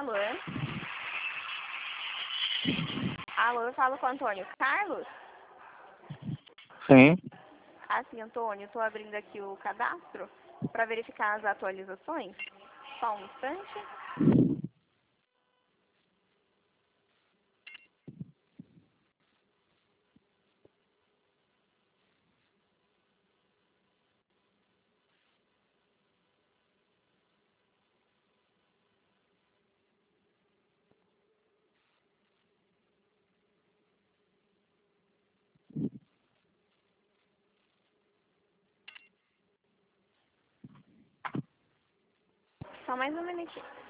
Alô? Alô, eu falo com o Antônio Carlos? Sim. Assim, Antônio, estou abrindo aqui o cadastro para verificar as atualizações. Só um instante. Só mais um minutinho.